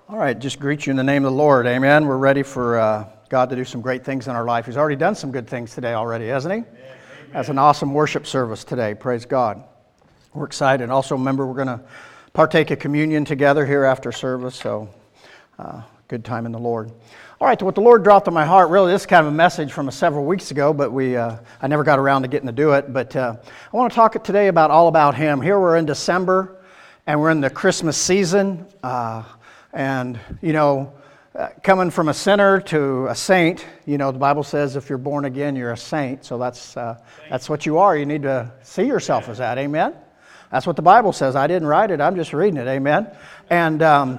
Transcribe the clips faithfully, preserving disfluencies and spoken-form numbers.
All right, just greet you in the name of the Lord. Amen. We're ready for uh, God to do some great things in our life. He's already done some good things today already, hasn't he? Amen. That's an awesome worship service today. Praise God. We're excited. Also, remember, we're going to partake of communion together here after service, so uh, good time in the Lord. All right, what the Lord dropped on my heart, really, this is kind of a message from several weeks ago, but we uh, I never got around to getting to do it. But uh, I want to talk today about all about Him. Here we're in December, and we're in the Christmas season. Uh, And, you know, uh, coming from a sinner to a saint, you know, the Bible says if you're born again, you're a saint. So that's uh, that's what you are. You need to see yourself as that. Amen? That's what the Bible says. I didn't write it. I'm just reading it. Amen? And um,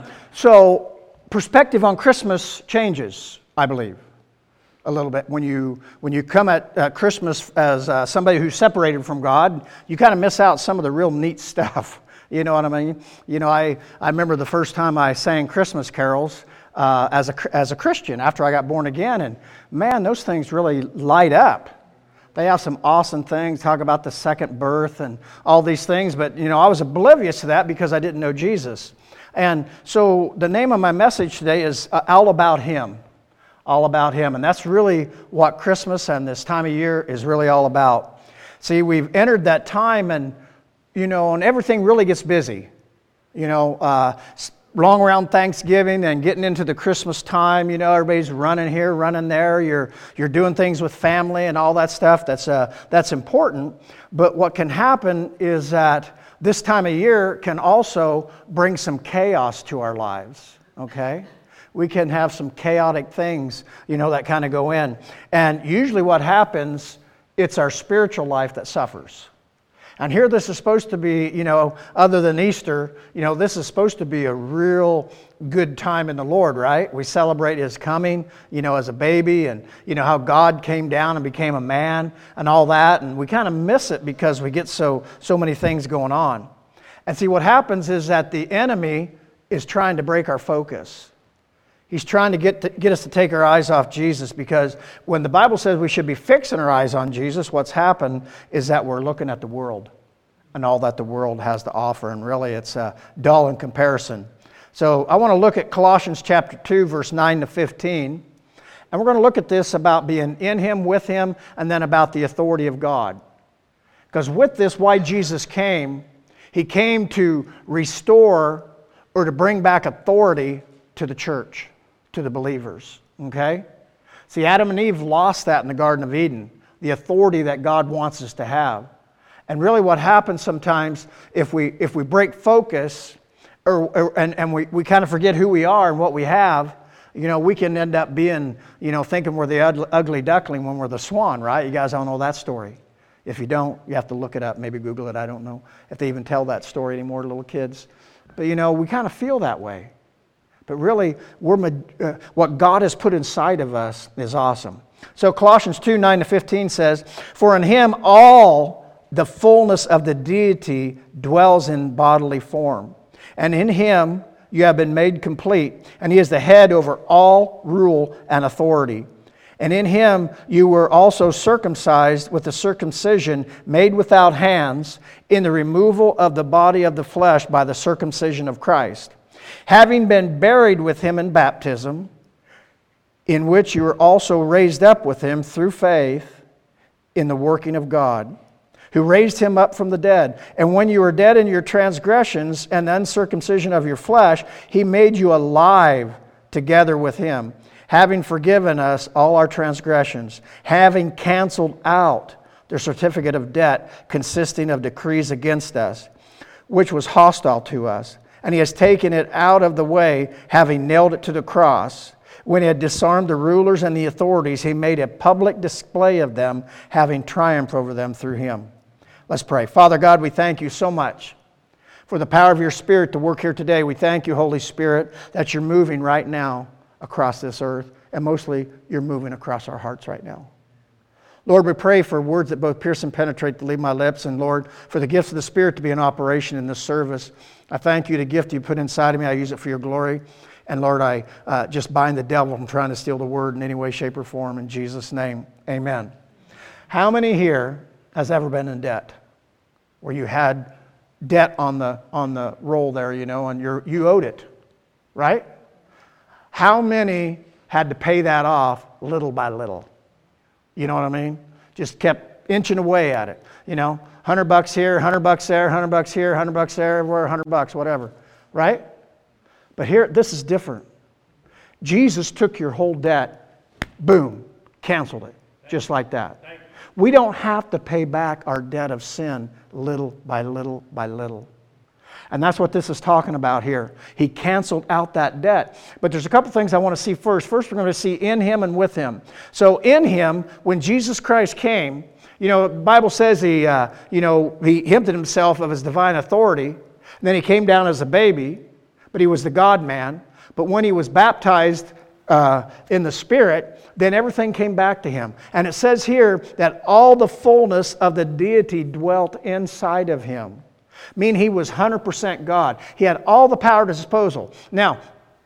so perspective on Christmas changes, I believe, a little bit. When you when you come at uh, Christmas as uh, somebody who's separated from God, you kind of miss out some of the real neat stuff. You know what I mean? You know, I, I remember the first time I sang Christmas carols uh, as a as a Christian after I got born again, and man, those things really light up. They have some awesome things, talk about the second birth and all these things, but you know, I was oblivious to that because I didn't know Jesus. And so the name of my message today is uh, All About Him. All About Him. And that's really what Christmas and this time of year is really all about. See, we've entered that time, and you know, and everything really gets busy. You know, uh, long around Thanksgiving and getting into the Christmas time, you know, everybody's running here, running there. You're you're doing things with family and all that stuff. That's uh, that's important. But what can happen is that this time of year can also bring some chaos to our lives. Okay, we can have some chaotic things, you know, that kind of go in. And usually, what happens, it's our spiritual life that suffers. And here this is supposed to be, you know, other than Easter, you know, this is supposed to be a real good time in the Lord, right? We celebrate His coming, you know, as a baby, and, you know, how God came down and became a man and all that. And we kind of miss it because we get so, so many things going on. And see, what happens is that the enemy is trying to break our focus. He's trying to get to get us to take our eyes off Jesus, because when the Bible says we should be fixing our eyes on Jesus, what's happened is that we're looking at the world and all that the world has to offer, and really it's uh, dull in comparison. So I want to look at Colossians chapter two, verse nine to fifteen, and we're going to look at this about being in Him, with Him, and then about the authority of God. Because with this, why Jesus came, He came to restore or to bring back authority to the church, to the believers, okay? See, Adam and Eve lost that in the Garden of Eden, the authority that God wants us to have. And really what happens sometimes, if we if we break focus, or, or and, and we, we kind of forget who we are and what we have, you know, we can end up being, you know, thinking we're the ugly duckling when we're the swan, right? You guys all know that story. If you don't, you have to look it up, maybe Google it, I don't know if they even tell that story anymore to little kids. But, you know, we kind of feel that way. But really, we're, uh, what God has put inside of us is awesome. So Colossians two, nine to fifteen says, "For in Him all the fullness of the deity dwells in bodily form. And in Him you have been made complete. And He is the head over all rule and authority. And in Him you were also circumcised with the circumcision made without hands, in the removal of the body of the flesh by the circumcision of Christ. Having been buried with Him in baptism, in which you were also raised up with Him through faith in the working of God, who raised Him up from the dead. And when you were dead in your transgressions and the uncircumcision of your flesh, He made you alive together with Him, having forgiven us all our transgressions, having canceled out the certificate of debt consisting of decrees against us, which was hostile to us. And He has taken it out of the way, having nailed it to the cross. When He had disarmed the rulers and the authorities, He made a public display of them, having triumphed over them through Him." Let's pray. Father God, we thank You so much for the power of Your Spirit to work here today. We thank You, Holy Spirit, that You're moving right now across this earth, and mostly You're moving across our hearts right now. Lord, we pray for words that both pierce and penetrate to leave my lips, and Lord, for the gifts of the Spirit to be in operation in this service. I thank You, the gift You put inside of me. I use it for Your glory. And Lord, I uh, just bind the devil from trying to steal the word in any way, shape, or form. In Jesus' name, amen. How many here has ever been in debt? Where you had debt on the on the roll there, you know, and you're, you owed it, right? How many had to pay that off little by little? You know what I mean? Just kept inching away at it. You know, one hundred bucks here, one hundred bucks there, one hundred bucks here, one hundred bucks there, everywhere, one hundred bucks, whatever. Right? But here, this is different. Jesus took your whole debt, boom, canceled it, just like that. We don't have to pay back our debt of sin little by little by little. And that's what this is talking about here. He canceled out that debt. But there's a couple things I want to see first. First, we're going to see in Him and with Him. So in Him, when Jesus Christ came, you know, the Bible says He, uh, you know, He emptied Himself of His divine authority. And then He came down as a baby, but He was the God-man. But when He was baptized uh, in the Spirit, then everything came back to Him. And it says here that all the fullness of the deity dwelt inside of Him. Meaning He was one hundred percent God. He had all the power at His disposal. Now,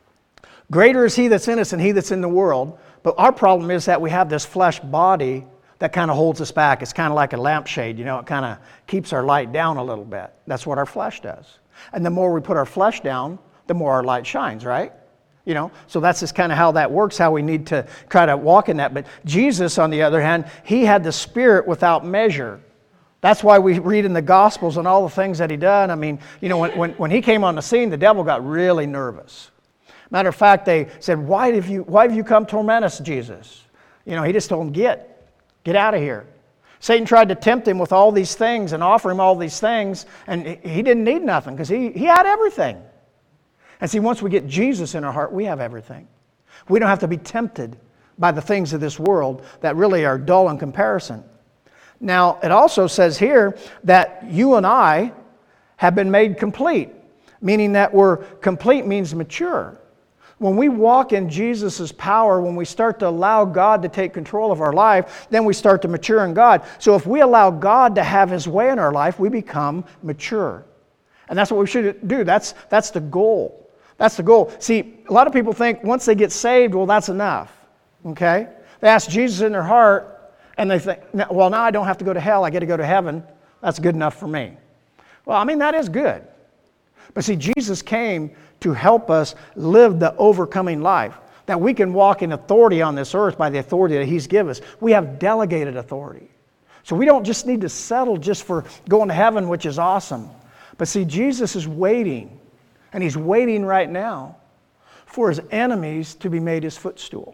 greater is He that's in us than he that's in the world. But our problem is that we have this flesh body that kind of holds us back. It's kind of like a lampshade. You know, it kind of keeps our light down a little bit. That's what our flesh does. And the more we put our flesh down, the more our light shines, right? You know, so that's just kind of how that works, how we need to try to walk in that. But Jesus, on the other hand, He had the Spirit without measure. That's why we read in the Gospels and all the things that He done. I mean, you know, when, when, when He came on the scene, the devil got really nervous. Matter of fact, they said, why have you, why have you come torment us, Jesus? You know, He just told them, get, get out of here. Satan tried to tempt Him with all these things and offer Him all these things, and He didn't need nothing because he, he had everything. And see, once we get Jesus in our heart, we have everything. We don't have to be tempted by the things of this world that really are dull in comparison. Now, it also says here that you and I have been made complete, meaning that we're complete means mature. When we walk in Jesus' power, when we start to allow God to take control of our life, then we start to mature in God. So if we allow God to have His way in our life, we become mature. And that's what we should do. That's, that's the goal. That's the goal. See, a lot of people think once they get saved, well, that's enough. Okay? They ask Jesus in their heart, and they think, well, now I don't have to go to hell. I get to go to heaven. That's good enough for me. Well, I mean, that is good. But see, Jesus came to help us live the overcoming life, that we can walk in authority on this earth by the authority that He's given us. We have delegated authority. So we don't just need to settle just for going to heaven, which is awesome. But see, Jesus is waiting, and He's waiting right now for His enemies to be made His footstool.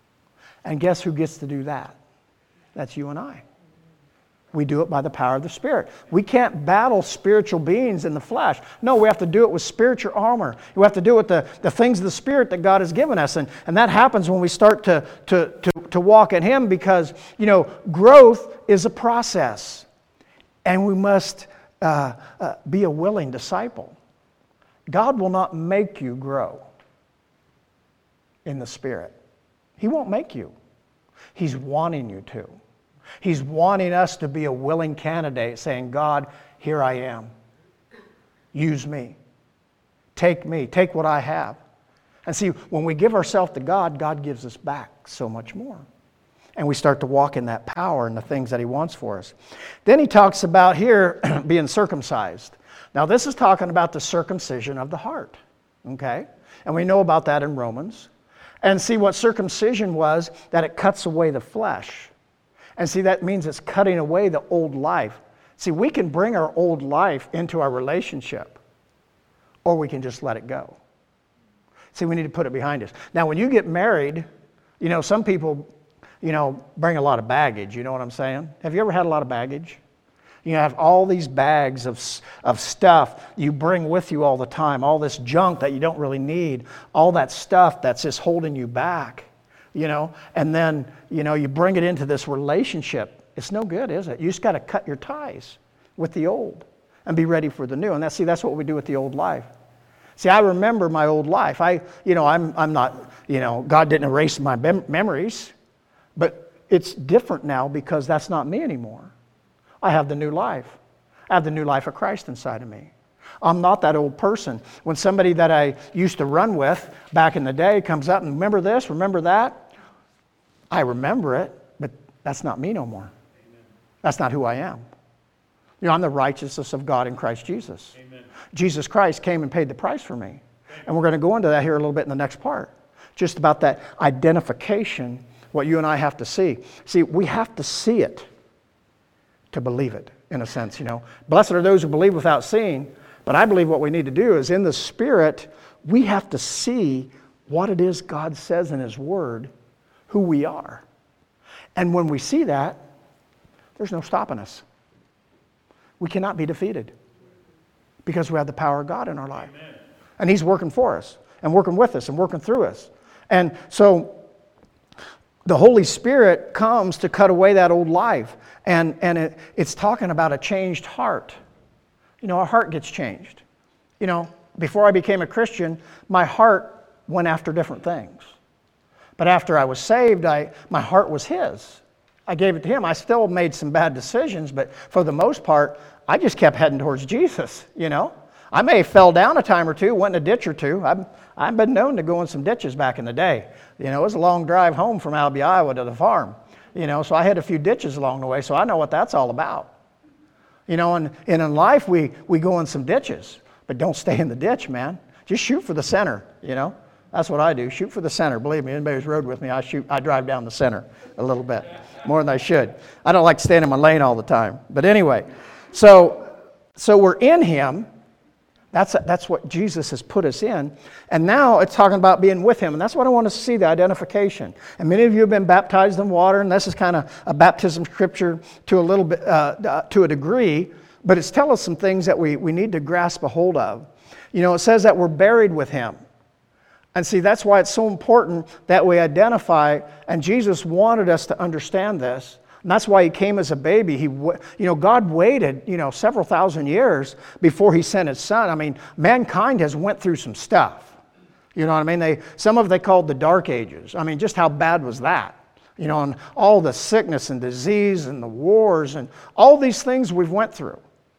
And guess who gets to do that? That's you and I. We do it by the power of the Spirit. We can't battle spiritual beings in the flesh. No, we have to do it with spiritual armor. We have to do it with the, the things of the Spirit that God has given us. And, and that happens when we start to, to, to, to walk in Him because, you know, growth is a process. And we must uh, uh, be a willing disciple. God will not make you grow in the Spirit. He won't make you. He's wanting you to. He's wanting us to be a willing candidate saying, God, here I am. Use me. Take me. Take what I have. And see, when we give ourselves to God, God gives us back so much more. And we start to walk in that power and the things that He wants for us. Then He talks about here being circumcised. Now this is talking about the circumcision of the heart. Okay? And we know about that in Romans. And see what circumcision was, that it cuts away the flesh. And see, that means it's cutting away the old life. See, we can bring our old life into our relationship, or we can just let it go. See, we need to put it behind us. Now, when you get married, you know, some people, you know, bring a lot of baggage. You know what I'm saying? Have you ever had a lot of baggage? You have all these bags of, of stuff you bring with you all the time, all this junk that you don't really need, all that stuff that's just holding you back. You know, and then, you know, you bring it into this relationship. It's no good, is it? You just got to cut your ties with the old and be ready for the new. And that's, see, that's what we do with the old life. See, I remember my old life. I, you know, I'm, I'm not, you know, God didn't erase my mem- memories, but it's different now because that's not me anymore. I have the new life. I have the new life of Christ inside of me. I'm not that old person. When somebody that I used to run with back in the day comes up and remember this, remember that, I remember it, but that's not me no more. Amen. That's not who I am. You know, I'm the righteousness of God in Christ Jesus. Amen. Jesus Christ came and paid the price for me. And we're going to go into that here a little bit in the next part. just about that identification, what you and I have to see. See, we have to see it to believe it, in a sense, you know. Blessed are those who believe without seeing. But I believe what we need to do is in the Spirit, we have to see what it is God says in His Word, who we are. And when we see that, there's no stopping us. We cannot be defeated because we have the power of God in our life. Amen. And He's working for us and working with us and working through us. And so the Holy Spirit comes to cut away that old life. And, and it, it's talking about a changed heart. You know, our heart gets changed. You know, before I became a Christian, my heart went after different things. But after I was saved, I, my heart was His. I gave it to Him. I still made some bad decisions, but for the most part, I just kept heading towards Jesus, you know. I may have fell down a time or two, went in a ditch or two. I've, I've been known to go in some ditches back in the day. You know, it was a long drive home from Albee, Iowa to the farm. You know, so I had a few ditches along the way, so I know what that's all about. You know, and, and in life, we, we go in some ditches, but don't stay in the ditch, man. Just shoot for the center, you know. That's what I do, shoot for the center. Believe me, anybody who's rode with me, I shoot, I drive down the center a little bit, more than I should. I don't like to stand in my lane all the time. But anyway, so so we're in Him. That's, that's what Jesus has put us in. And now it's talking about being with Him. And that's what I want to see, the identification. And many of you have been baptized in water, and this is kind of a baptism scripture to a little bit, uh, to a degree, but it's telling us some things that we, we need to grasp a hold of. You know, it says that we're buried with Him. And see, that's why it's so important that we identify, and Jesus wanted us to understand this. And that's why He came as a baby. He, you know, God waited, you know, several thousand years before He sent His Son. I mean, mankind has went through some stuff. You know what I mean? They, some of it they called the Dark Ages. I mean, just how bad was that? You know, and all the sickness and disease and the wars and all these things we've went through.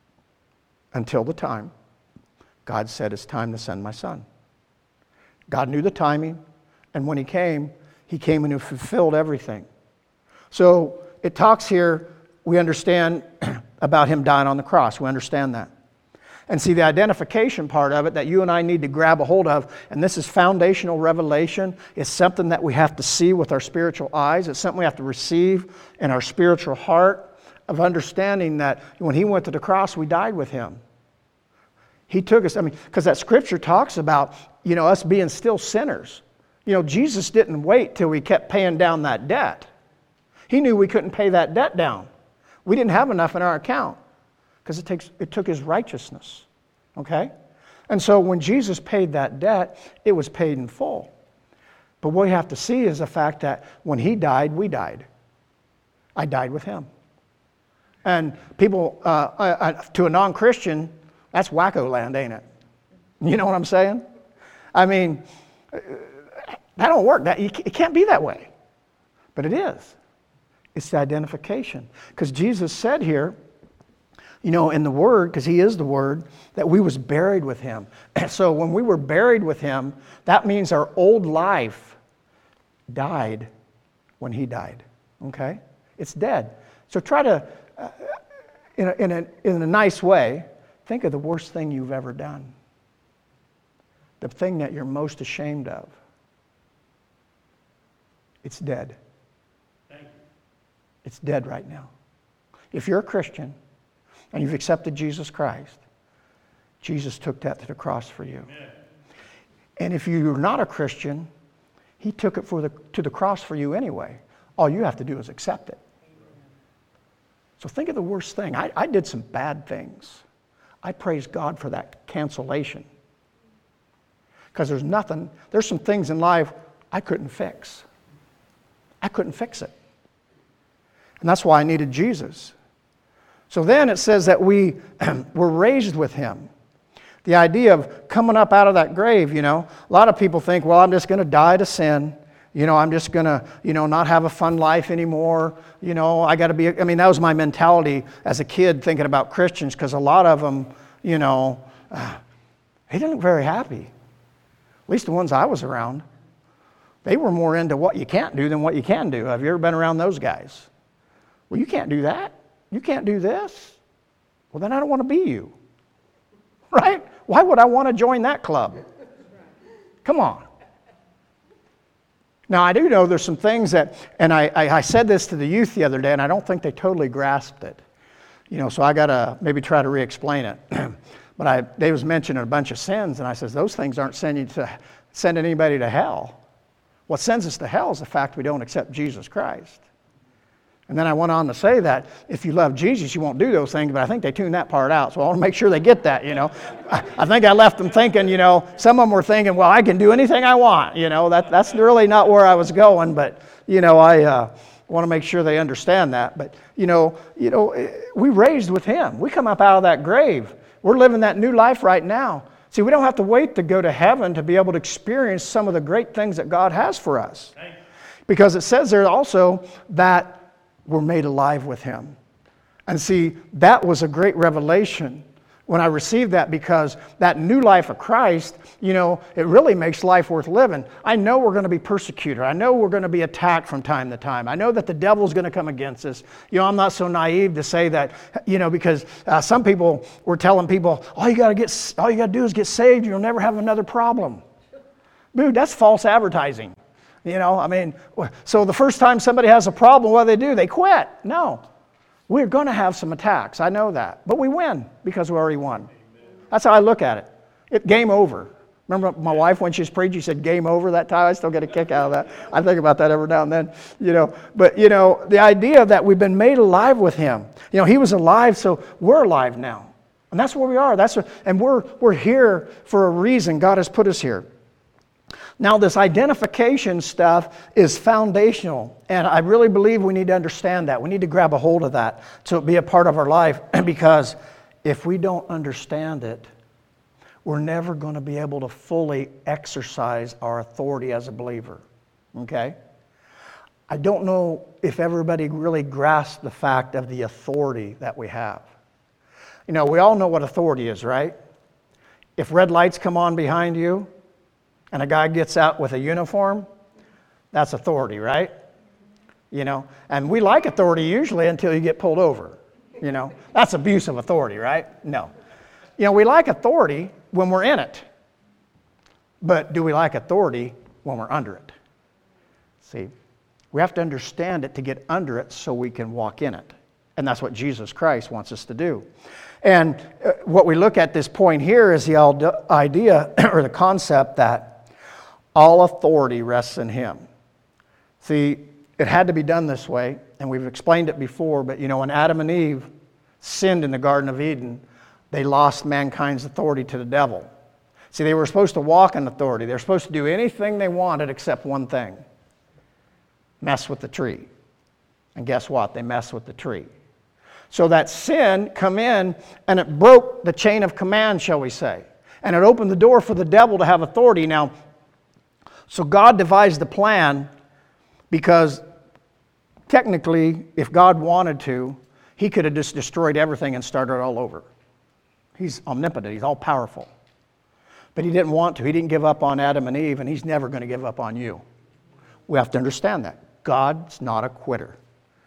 Until the time God said, it's time to send my Son. God knew the timing, and when He came, He came and He fulfilled everything. So it talks here, we understand about Him dying on the cross. We understand that. And see, the identification part of it that you and I need to grab a hold of, and this is foundational revelation, is something that we have to see with our spiritual eyes. It's something we have to receive in our spiritual heart, of understanding that when He went to the cross, we died with Him. He took us, I mean, because that scripture talks about, you know, us being still sinners. You know, Jesus didn't wait till we kept paying down that debt. He knew we couldn't pay that debt down. We didn't have enough in our account because it takes it took His righteousness. Okay? And so when Jesus paid that debt, it was paid in full. But what we have to see is the fact that when He died, we died. I died with Him. And people, uh, uh, to a non-Christian, that's wacko land, ain't it? You know what I'm saying? I mean, that don't work. That, it can't be that way. But it is. It's the identification. Because Jesus said here, you know, in the Word, because He is the Word, that we was buried with Him. So when we were buried with Him, that means our old life died when He died. Okay? It's dead. So try to, uh, in, a, in, a, in a nice way, think of the worst thing you've ever done. The thing that you're most ashamed of. It's dead. Thank you. It's dead right now. If you're a Christian and you've accepted Jesus Christ, Jesus took that to the cross for you. Amen. And if you're not a Christian, He took it for the, to the cross for you anyway. All you have to do is accept it. So think of the worst thing. I, I did some bad things. I praise God for that cancellation. Because there's nothing, there's some things in life I couldn't fix. I couldn't fix it. And that's why I needed Jesus. So then it says that we were raised with Him. The idea of coming up out of that grave, you know, a lot of people think, well, I'm just going to die to sin. You know, I'm just going to, you know, not have a fun life anymore. You know, I got to be, I mean, that was my mentality as a kid thinking about Christians, because a lot of them, you know, uh, they didn't look very happy. At least the ones I was around. They were more into what you can't do than what you can do. Have you ever been around those guys? Well, you can't do that. You can't do this. Well, then I don't want to be you. Right? Why would I want to join that club? Come on. Now, I do know there's some things that, and I, I, I said this to the youth the other day, and I don't think they totally grasped it. You know, so I got to maybe try to re-explain it. But I, they was mentioning a bunch of sins, and I says, those things aren't sending to send anybody to hell. What sends us to hell is the fact we don't accept Jesus Christ. And then I went on to say that if you love Jesus, you won't do those things, but I think they tuned that part out. So I want to make sure they get that, you know. I, I think I left them thinking, you know, some of them were thinking, well, I can do anything I want. You know, that, that's really not where I was going, but, you know, I uh, want to make sure they understand that. But, you know, you know, we raised with him. We come up out of that grave. We're living that new life right now. See, we don't have to wait to go to heaven to be able to experience some of the great things that God has for us. Because it says there also that we're made alive with him. And see, that was a great revelation when I received that, because that new life of Christ, you know, it really makes life worth living. I know we're going to be persecuted. I know we're going to be attacked from time to time. I know that the devil's going to come against us. You know, I'm not so naive to say that, you know, because uh, some people were telling people, all you got to get, all you got to do is get saved. You'll never have another problem. Dude, that's false advertising. You know, I mean, so the first time somebody has a problem, what do they do? They quit. No. We're going to have some attacks. I know that. But we win because we already won. That's how I look at it. It game over. Remember my wife, when she was preaching, she said game over that time? I still get a kick out of that. I think about that every now and then. You know, but, you know, the idea that we've been made alive with him. You know, he was alive, so we're alive now. And that's where we are. That's what, and we're we're here for a reason. God has put us here. Now, this identification stuff is foundational, and I really believe we need to understand that. We need to grab a hold of that to be a part of our life, because if we don't understand it, we're never going to be able to fully exercise our authority as a believer, okay? I don't know if everybody really grasps the fact of the authority that we have. You know, we all know what authority is, right? If red lights come on behind you, and a guy gets out with a uniform, that's authority, right? You know, and we like authority usually until you get pulled over. You know, that's abuse of authority, right? No. You know, we like authority when we're in it. But do we like authority when we're under it? See, we have to understand it to get under it so we can walk in it. And that's what Jesus Christ wants us to do. And what we look at this point here is the idea or the concept that all authority rests in him. See, it had to be done this way, and we've explained it before, but you know, when Adam and Eve sinned in the Garden of Eden, they lost mankind's authority to the devil. See, they were supposed to walk in authority. They were supposed to do anything they wanted except one thing: mess with the tree. And guess what? They messed with the tree. So that sin come in, and it broke the chain of command, shall we say. And it opened the door for the devil to have authority. Now, so God devised the plan, because technically, if God wanted to, he could have just destroyed everything and started all over. He's omnipotent. He's all powerful. But he didn't want to. He didn't give up on Adam and Eve, and he's never going to give up on you. We have to understand that. God's not a quitter.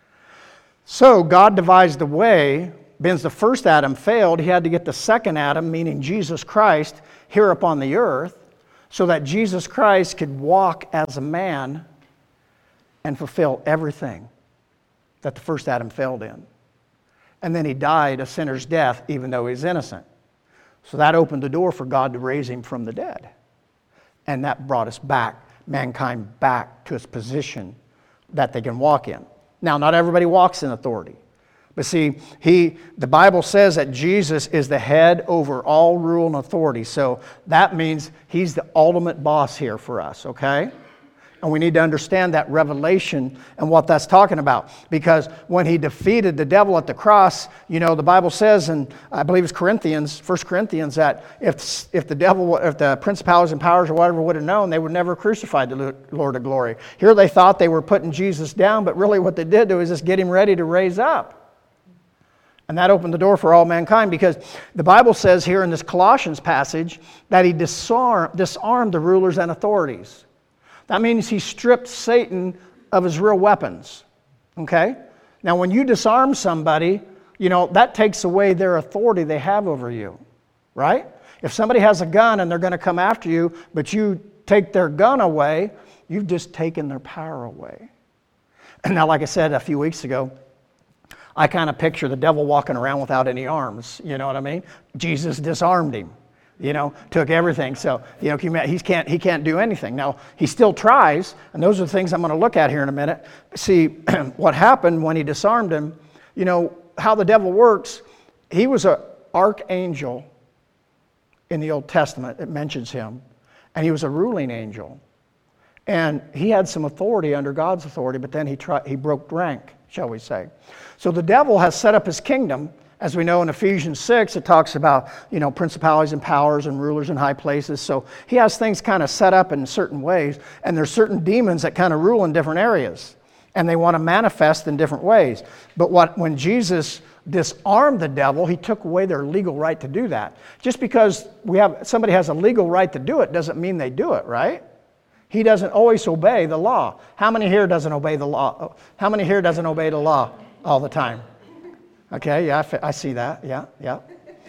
So God devised the way. Since the first Adam failed, he had to get the second Adam, meaning Jesus Christ, here upon the earth, so that Jesus Christ could walk as a man and fulfill everything that the first Adam failed in. And then he died a sinner's death, even though he's innocent. So that opened the door for God to raise him from the dead. And that brought us back, mankind back to its position that they can walk in. Now, not everybody walks in authority. But see, he, the Bible says that Jesus is the head over all rule and authority. So that means he's the ultimate boss here for us, okay? And we need to understand that revelation and what that's talking about. Because when he defeated the devil at the cross, you know, the Bible says, and I believe it's Corinthians, First Corinthians, that if, if the devil, if the principalities and powers or whatever would have known, they would never have crucified the Lord of glory. Here they thought they were putting Jesus down, but really what they did was just get him ready to raise up. And that opened the door for all mankind, because the Bible says here in this Colossians passage that he disarm, disarmed the rulers and authorities. That means he stripped Satan of his real weapons. Okay? Now when you disarm somebody, you know, that takes away their authority they have over you. Right? If somebody has a gun and they're going to come after you, but you take their gun away, you've just taken their power away. And now, like I said a few weeks ago, I kind of picture the devil walking around without any arms. You know what I mean? Jesus disarmed him. You know, took everything. So, you know, he can't, he can't do anything. Now, he still tries, and those are the things I'm going to look at here in a minute. See, what happened when he disarmed him, you know, how the devil works, he was an archangel in the Old Testament. It mentions him. And he was a ruling angel. And he had some authority under God's authority, but then he tried, he broke rank, shall we say. So the devil has set up his kingdom. As we know in Ephesians six, it talks about, you know, principalities and powers and rulers in high places. So he has things kind of set up in certain ways, and there's certain demons that kind of rule in different areas, and they want to manifest in different ways. But what when Jesus disarmed the devil, he took away their legal right to do that. Just because we have somebody has a legal right to do it doesn't mean they do it, right? He doesn't always obey the law. How many here doesn't obey the law? How many here doesn't obey the law all the time? Okay, yeah, I see that. Yeah, yeah.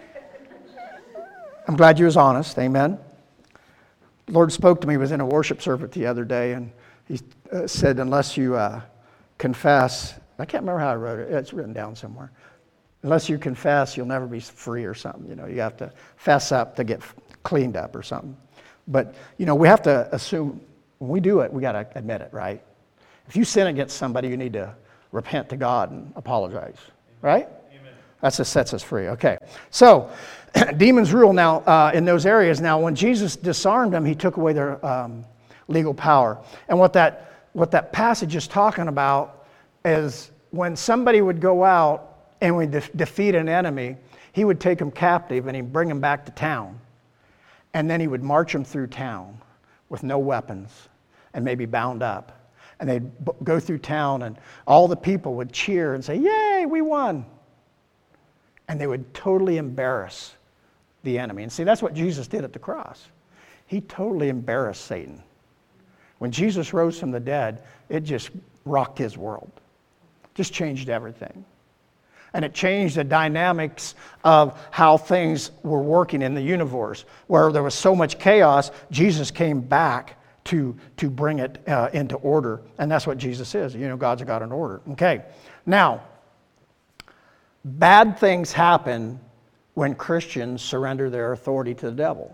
I'm glad you was honest. Amen. The Lord spoke to me. He was in a worship service the other day, and he uh, said, unless you uh, confess, I can't remember how I wrote it. It's written down somewhere. Unless you confess, you'll never be free or something. You know, you have to fess up to get cleaned up or something. But, you know, we have to assume when we do it, we got to admit it, right? If you sin against somebody, you need to repent to God and apologize. Right? Amen. That just sets us free. Okay. So, demons rule now uh, in those areas. Now, when Jesus disarmed them, he took away their um, legal power. And what that what that passage is talking about is when somebody would go out and would de- defeat an enemy, he would take them captive and he'd bring them back to town. And then he would march them through town with no weapons and maybe bound up. And they'd b- go through town, and all the people would cheer and say, "Yay, we won!" And they would totally embarrass the enemy. And see, that's what Jesus did at the cross. He totally embarrassed Satan. When Jesus rose from the dead, it just rocked his world. Just changed everything. And it changed the dynamics of how things were working in the universe. Where there was so much chaos, Jesus came back to, to bring it uh, into order. And that's what Jesus is. You know, God's a God in order. Okay. Now, bad things happen when Christians surrender their authority to the devil.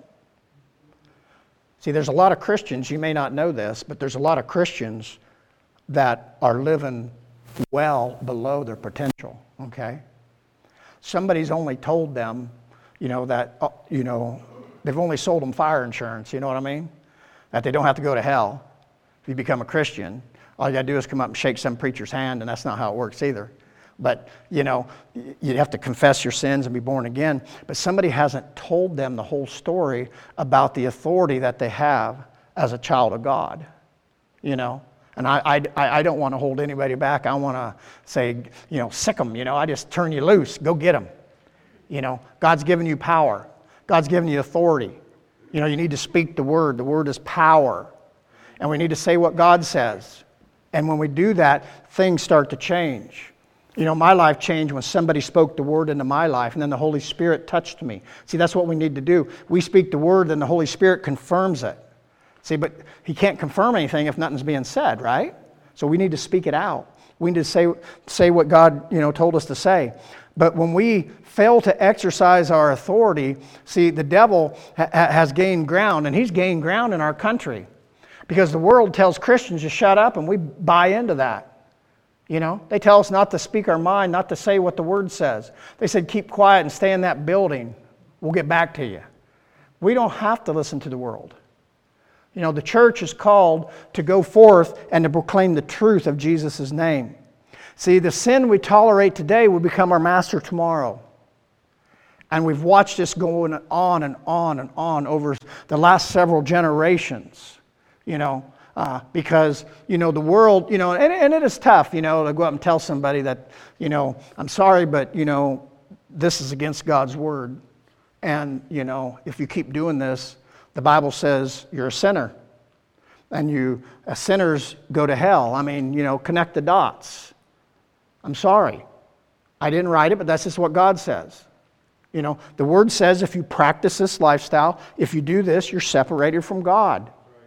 See, there's a lot of Christians, you may not know this, but there's a lot of Christians that are living well below their potential. Okay? Somebody's only told them, you know, that, uh, you know, they've only sold them fire insurance. You know what I mean? That they don't have to go to hell if you become a Christian. All you got to do is come up and shake some preacher's hand, and that's not how it works either. But, you know, you have to confess your sins and be born again. But somebody hasn't told them the whole story about the authority that they have as a child of God, you know. And I, I, I don't want to hold anybody back. I want to say, you know, sick them, you know. I just turn you loose. Go get them. You know, God's given you power. God's given you authority. You know, you need to speak the word. The word is power. And we need to say what God says. And when we do that, things start to change. You know, my life changed when somebody spoke the word into my life, and then the Holy Spirit touched me. See, that's what we need to do. We speak the word, and the Holy Spirit confirms it. See, but he can't confirm anything if nothing's being said, right? So we need to speak it out. We need to say, say what God, you know, told us to say. But when we fail to exercise our authority, see, the devil ha- has gained ground, and he's gained ground in our country. Because the world tells Christians to shut up, and we buy into that. You know, they tell us not to speak our mind, not to say what the word says. They said, keep quiet and stay in that building. We'll get back to you. We don't have to listen to the world. You know, the church is called to go forth and to proclaim the truth of Jesus' name. See, the sin we tolerate today will become our master tomorrow. And we've watched this going on and on and on over the last several generations, you know, uh, because, you know, the world, you know, and, and it is tough, you know, to go up and tell somebody that, you know, I'm sorry, but, you know, this is against God's word. And, you know, if you keep doing this, the Bible says you're a sinner. And you, uh, sinners go to hell. I mean, you know, connect the dots. I'm sorry. I didn't write it, but that's just what God says. You know, the Word says if you practice this lifestyle, if you do this, you're separated from God.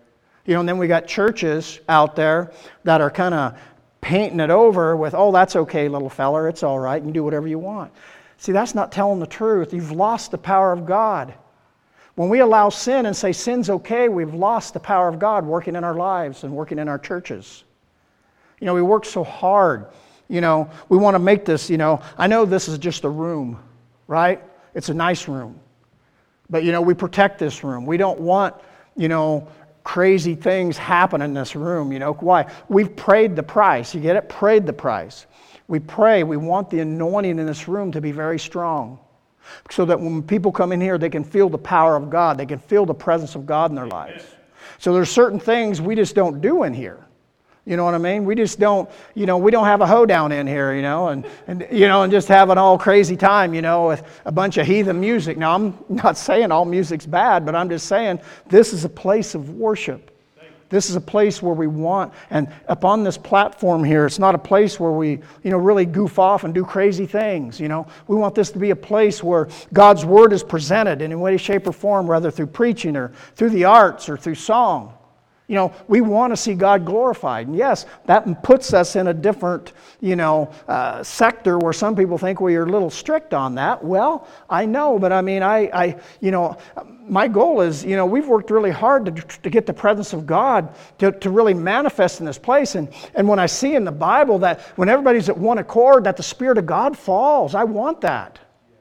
You know, and then we got churches out there that are kind of painting it over with, oh, that's okay, little feller, it's all right, you can do whatever you want. See, that's not telling the truth. You've lost the power of God. When we allow sin and say sin's okay, we've lost the power of God working in our lives and working in our churches. You know, we work so hard. You know, we want to make this, you know, I know this is just a room, right? It's a nice room. But, you know, we protect this room. We don't want, you know, crazy things happen in this room, you know. Why? We've prayed the price. You get it? Prayed the price. We pray. We want the anointing in this room to be very strong so that when people come in here, they can feel the power of God. They can feel the presence of God in their lives. So there's certain things we just don't do in here. You know what I mean? We just don't, you know, we don't have a hoedown in here, you know, and, and you know, and just have an all crazy time, you know, with a bunch of heathen music. Now, I'm not saying all music's bad, but I'm just saying this is a place of worship. This is a place where we want, and up on this platform here, it's not a place where we, you know, really goof off and do crazy things, you know. We want this to be a place where God's Word is presented in any way, shape, or form, whether through preaching or through the arts or through song. You know, we want to see God glorified. And yes, that puts us in a different, you know, uh, sector where some people think we are a little strict on that. Well, I know, but I mean, I, I, you know, my goal is, you know, we've worked really hard to, to get the presence of God to, to really manifest in this place. And, and when I see in the Bible that when everybody's at one accord, that the Spirit of God falls, I want that.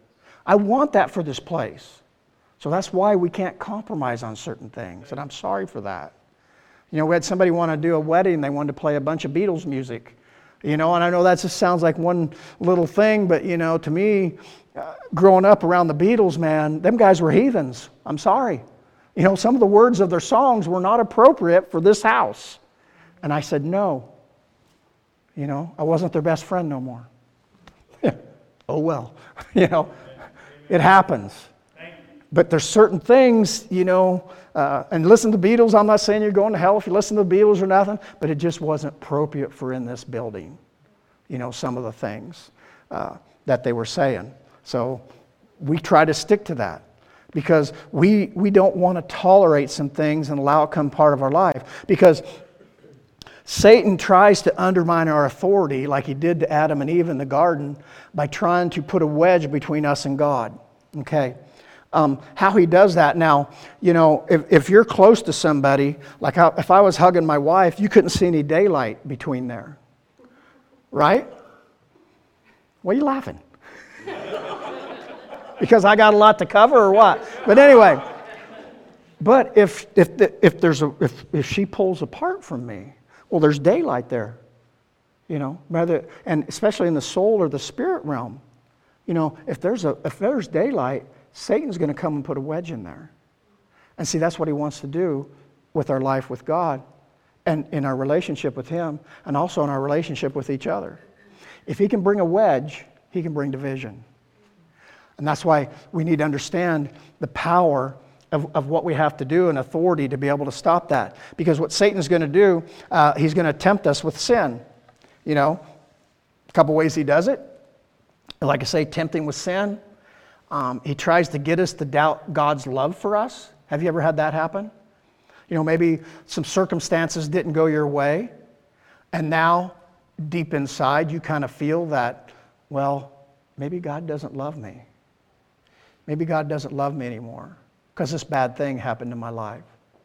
I want that for this place. So that's why we can't compromise on certain things. And I'm sorry for that. You know, we had somebody want to do a wedding. They wanted to play a bunch of Beatles music. You know, and I know that just sounds like one little thing, but, you know, to me, uh, growing up around the Beatles, man, them guys were heathens. I'm sorry. You know, some of the words of their songs were not appropriate for this house. And I said, no. You know, I wasn't their best friend no more. Oh, well. You know, it happens. But there's certain things, you know, uh, and listen to the Beatles. I'm not saying you're going to hell if you listen to the Beatles or nothing, but it just wasn't appropriate for in this building, you know, some of the things uh, that they were saying. So we try to stick to that because we, we don't want to tolerate some things and allow it to become part of our life. Because Satan tries to undermine our authority like he did to Adam and Eve in the garden by trying to put a wedge between us and God. Okay? Um, how he does that now, you know, if, if you're close to somebody, like how, if I was hugging my wife, you couldn't see any daylight between there. Right? Why are you laughing? Because I got a lot to cover or what? But anyway, but if if the, if there's a if, if she pulls apart from me, well, there's daylight there. You know, rather, and especially in the soul or the spirit realm, you know, if there's a if there's daylight, Satan's going to come and put a wedge in there. And see, that's what he wants to do with our life with God and in our relationship with him and also in our relationship with each other. If he can bring a wedge, he can bring division. And that's why we need to understand the power of, of what we have to do and authority to be able to stop that. Because what Satan's going to do, uh, he's going to tempt us with sin. You know, a couple ways he does it. Like I say, tempting with sin. Um, he tries to get us to doubt God's love for us. Have you ever had that happen? You know, maybe some circumstances didn't go your way, and now, deep inside, you kind of feel that, well, maybe God doesn't love me. Maybe God doesn't love me anymore because this bad thing happened in my life.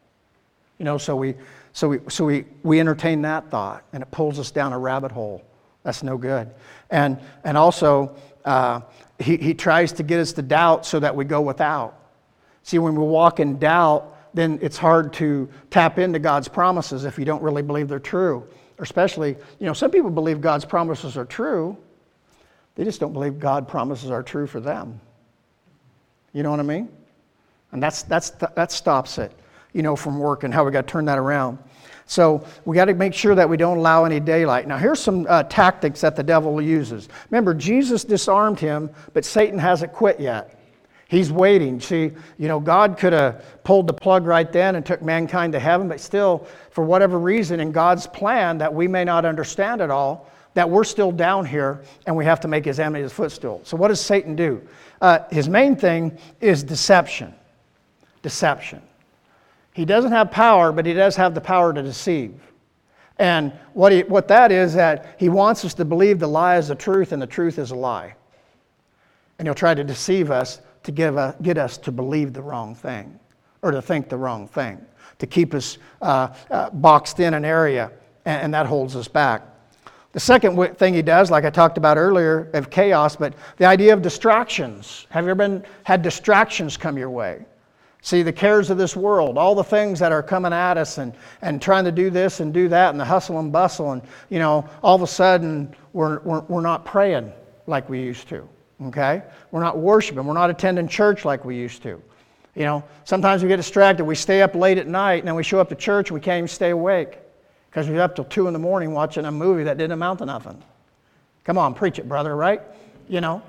You know, so we, so we, so we, we entertain that thought, and it pulls us down a rabbit hole. That's no good. And and also, uh, he, he tries to get us to doubt so that we go without. See, when we walk in doubt, then it's hard to tap into God's promises if you don't really believe they're true. Or especially, you know, some people believe God's promises are true. They just don't believe God's promises are true for them. You know what I mean? And that's that's that stops it, you know, from working. How we got to turn that around. So we got to make sure that we don't allow any daylight. Now here's some uh, tactics that the devil uses. Remember, Jesus disarmed him, but Satan hasn't quit yet. He's waiting. See, you know, God could have pulled the plug right then and took mankind to heaven, but still, for whatever reason in God's plan that we may not understand at all, that we're still down here and we have to make his enemy his footstool. So what does Satan do? Uh, his main thing is deception. Deception. He doesn't have power, but he does have the power to deceive. And what, he, what that is, that he wants us to believe the lie is the truth and the truth is a lie. And he'll try to deceive us to give a, get us to believe the wrong thing or to think the wrong thing, to keep us uh, uh, boxed in an area, and, and that holds us back. The second thing he does, like I talked about earlier, of chaos, but the idea of distractions. Have you ever been, had distractions come your way? See, the cares of this world, all the things that are coming at us and, and trying to do this and do that and the hustle and bustle. And, you know, all of a sudden, we're, we're, we're not praying like we used to, okay? We're not worshiping. We're not attending church like we used to. You know, sometimes we get distracted. We stay up late at night, and then we show up to church and we can't even stay awake because we're up till two in the morning watching a movie that didn't amount to nothing. Come on, preach it, brother, right? You know?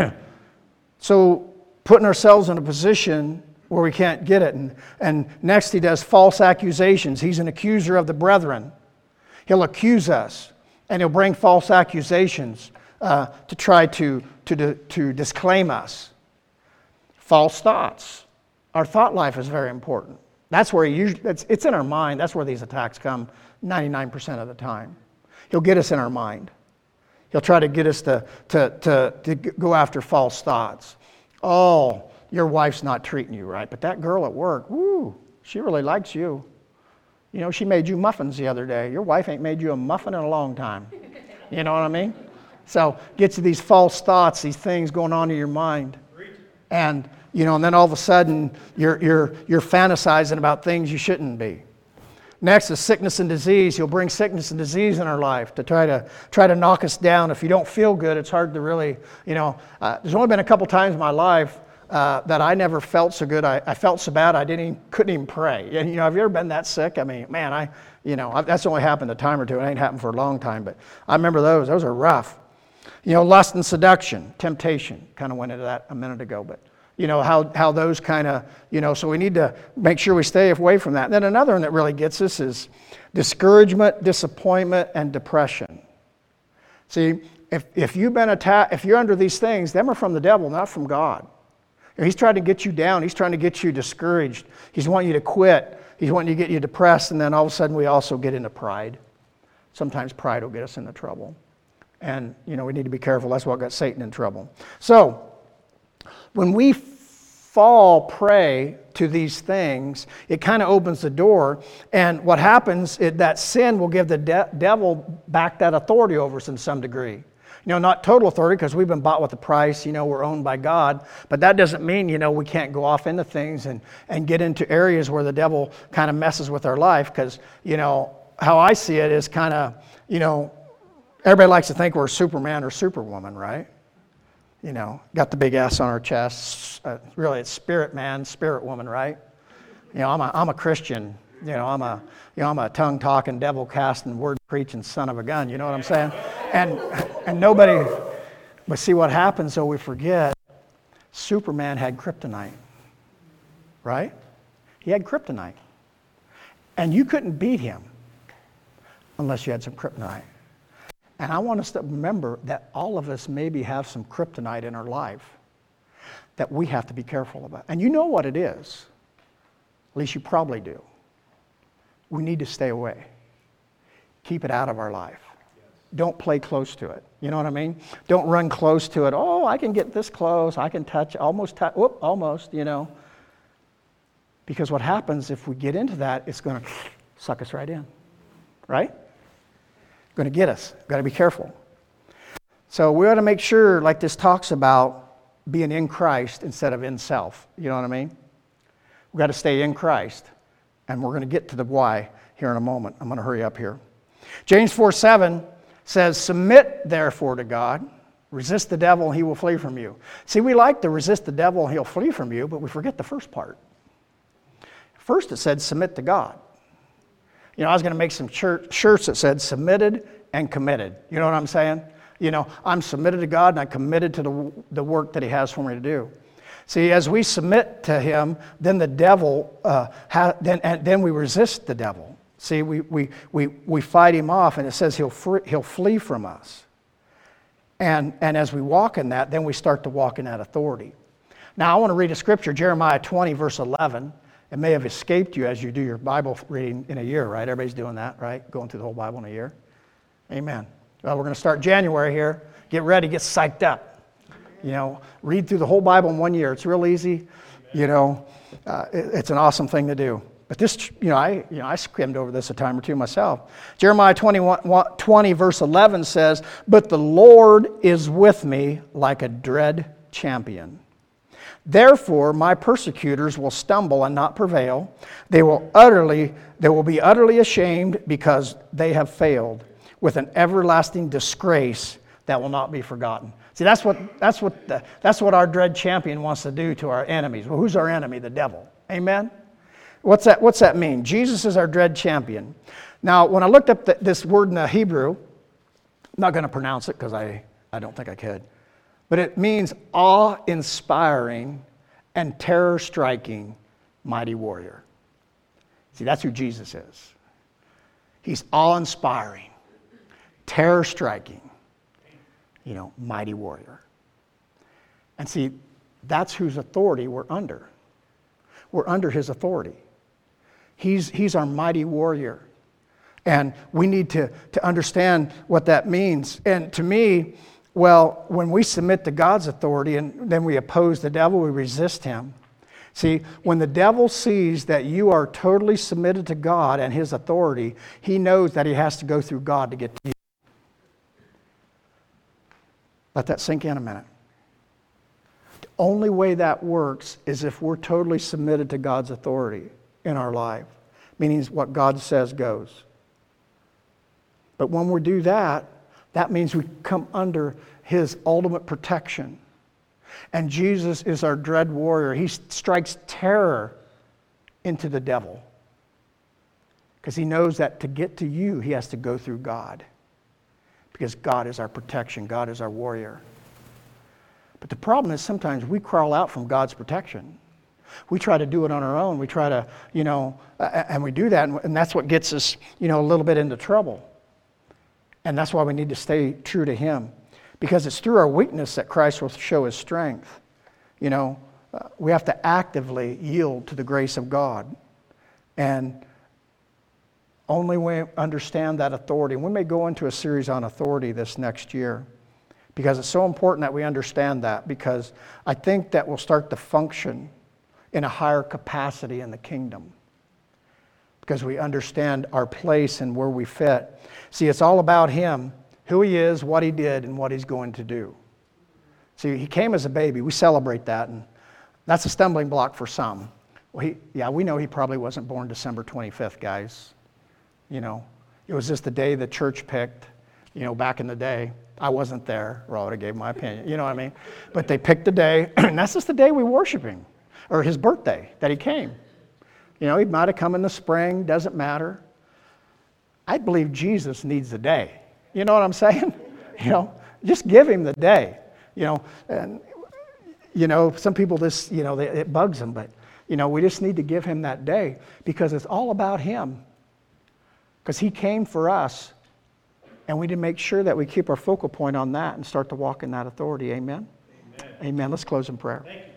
So putting ourselves in a position where we can't get it. And, and next he does false accusations. He's an accuser of the brethren. He'll accuse us, and he'll bring false accusations uh, to try to, to, to disclaim us. False thoughts. Our thought life is very important. That's where he usually, it's, it's in our mind. That's where these attacks come ninety-nine percent of the time. He'll get us in our mind. He'll try to get us to, to, to, to go after false thoughts. Oh, your wife's not treating you right, but that girl at work, woo, she really likes you. You know, she made you muffins the other day. Your wife ain't made you a muffin in a long time. You know what I mean? So gets you these false thoughts, these things going on in your mind. And, you know, and then all of a sudden you're, you're, you're fantasizing about things you shouldn't be. Next is sickness and disease. He'll bring sickness and disease in our life to try to try to knock us down. If you don't feel good, it's hard to really, you know, uh, there's only been a couple times in my life uh, that I never felt so good. I, I felt so bad I didn't even, couldn't even pray. And, you know, have you ever been that sick? I mean, man, I, you know, I, that's only happened a time or two. It ain't happened for a long time, but I remember those. Those are rough. You know, lust and seduction, temptation. Kind of went into that a minute ago, but you know, how, how those kind of, you know, so we need to make sure we stay away from that. And then another one that really gets us is discouragement, disappointment, and depression. See, if, if you've been attacked, if you're under these things, them are from the devil, not from God. He's trying to get you down. He's trying to get you discouraged. He's wanting you to quit. He's wanting to get you depressed. And then all of a sudden we also get into pride. Sometimes pride will get us into trouble. And, you know, we need to be careful. That's what got Satan in trouble. So, when we fall prey to these things, it kind of opens the door. And what happens is that sin will give the de- devil back that authority over us in some degree. You know, not total authority because we've been bought with a price. You know, we're owned by God. But that doesn't mean, you know, we can't go off into things and, and get into areas where the devil kind of messes with our life. Because, you know, how I see it is kind of, you know, everybody likes to think we're Superman or Superwoman, right? You know, got the big S on our chest. Uh, really, it's spirit man, spirit woman, right? You know, I'm a, I'm a Christian. You know, I'm a, you know, I'm a tongue-talking, devil-casting, word-preaching son of a gun. You know what I'm saying? And and nobody, but see what happens, though, we forget, Superman had kryptonite, right? He had kryptonite. And you couldn't beat him unless you had some kryptonite. And I want us to remember that all of us maybe have some kryptonite in our life that we have to be careful about. And you know what it is. At least you probably do. We need to stay away. Keep it out of our life. Don't play close to it. You know what I mean? Don't run close to it. Oh, I can get this close. I can touch, almost touch, whoop, almost, you know. Because what happens if we get into that, it's going to suck us right in. Right? Going to get us. Got to be careful. So we ought to make sure, like this talks about, being in Christ instead of in self. You know what I mean? We've got to stay in Christ. And we're going to get to the why here in a moment. I'm going to hurry up here. James four seven says, submit therefore to God. Resist the devil and he will flee from you. See, we like to resist the devil and he'll flee from you, but we forget the first part. First it said, submit to God. You know, I was going to make some church, shirts that said submitted and committed. You know what I'm saying? You know, I'm submitted to God and I'm committed to the, the work that he has for me to do. See, as we submit to him, then the devil, uh, ha, then, and then we resist the devil. See, we, we, we, we fight him off, and it says he'll, free, he'll flee from us. And, and as we walk in that, then we start to walk in that authority. Now, I want to read a scripture, Jeremiah twenty, verse eleven. It may have escaped you as you do your Bible reading in a year, right? Everybody's doing that, right? Going through the whole Bible in a year. Amen. Well, we're going to start January here. Get ready, get psyched up. You know, read through the whole Bible in one year. It's real easy. You know, uh, it, it's an awesome thing to do. But this, you know, I, you know, I skimmed over this a time or two myself. Jeremiah twenty, verse eleven says, "But the Lord is with me like a dread champion. Therefore, my persecutors will stumble and not prevail. They will utterly, they will be utterly ashamed because they have failed, with an everlasting disgrace that will not be forgotten." See, that's what that's what the, that's what our dread champion wants to do to our enemies. Well, who's our enemy? The devil. Amen. What's that? What's that mean? Jesus is our dread champion. Now, when I looked up the, this word in the Hebrew, I'm not going to pronounce it because I, I don't think I could. But it means awe-inspiring and terror-striking mighty warrior. See, that's who Jesus is. He's awe-inspiring, terror-striking, you know, mighty warrior. And see, that's whose authority we're under. We're under his authority. He's, he's our mighty warrior. And we need to, to understand what that means. And to me, well, when we submit to God's authority and then we oppose the devil, we resist him. See, when the devil sees that you are totally submitted to God and his authority, he knows that he has to go through God to get to you. Let that sink in a minute. The only way that works is if we're totally submitted to God's authority in our life, meaning what God says goes. But when we do that, that means we come under his ultimate protection. And Jesus is our dread warrior. He strikes terror into the devil because he knows that to get to you, he has to go through God, because God is our protection. God is our warrior. But the problem is sometimes we crawl out from God's protection. We try to do it on our own. We try to, you know, and we do that, and that's what gets us, you know, a little bit into trouble. And that's why we need to stay true to him, because it's through our weakness that Christ will show his strength. You know, uh, we have to actively yield to the grace of God. And only when we understand that authority, and we may go into a series on authority this next year, because it's so important that we understand that, because I think that we'll start to function in a higher capacity in the kingdom, because we understand our place and where we fit. See, it's all about him, who he is, what he did, and what he's going to do. See, he came as a baby. We celebrate that, and that's a stumbling block for some. Well, he, yeah, we know he probably wasn't born December twenty-fifth, guys. You know, it was just the day the church picked, you know, back in the day. I wasn't there, or I would have gave my opinion, you know what I mean? But they picked the day, and that's just the day we worship him, or his birthday, that he came. You know, he might have come in the spring, doesn't matter. I believe Jesus needs the day. You know what I'm saying? You know, just give him the day. You know, and, you know, some people just, you know, they, it bugs them, but, you know, we just need to give him that day, because it's all about him. Because he came for us, and we need to make sure that we keep our focal point on that and start to walk in that authority. Amen? Amen. Amen. Let's close in prayer. Thank you.